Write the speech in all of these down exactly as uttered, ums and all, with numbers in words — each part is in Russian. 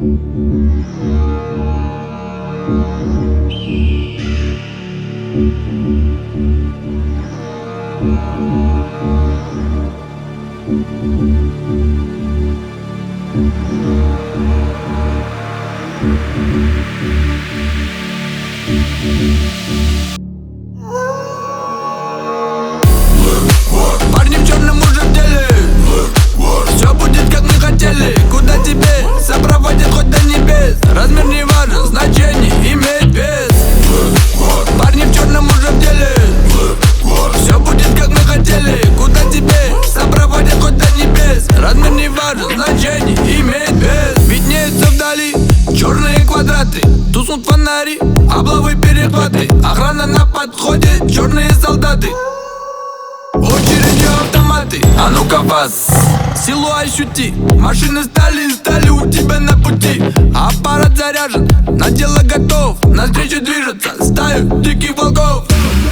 Парни в черном уже в деле. Все будет как мы хотели. Куда тебе сопроводят хоть до небес. Размер не важен, значение имеет вес. Парни в черном уже в деле. Все будет как мы хотели. Куда тебе сопроводят хоть до небес. Размер не важен, значение имеет вес. Виднеются вдали черные квадраты. Туснут фонари, облавы, перехваты. Охрана на подходе, черные солдаты. Очередью автоматы. А ну-ка вас, силу ощути. Машины стали, стали у тебя на пути. Аппарат заряжен, на дело готов. Навстречу движется стаю диких волков.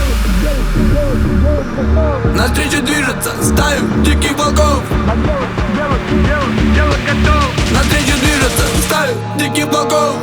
Навстречу движется стаю диких волков. Навстречу движется стаю диких волков.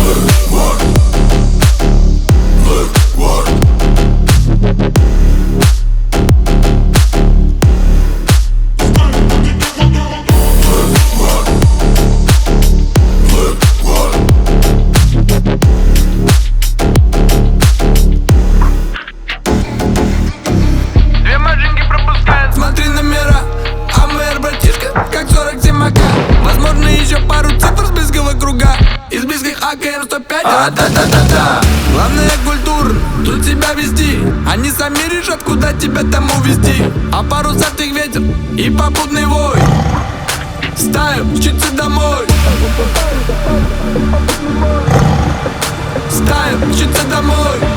Смотри номера, АМР, братишка, как сорок семь АК. Возможно еще пару цифр с близкого круга. Из близких АК-М сто пять. А, да-да-да-да. Главное культурно тут себя вести. Они сами решат, куда тебя там увезти. А пару сатых ветер и попутный вой. Стаю мчится домой. Стаю мчится домой.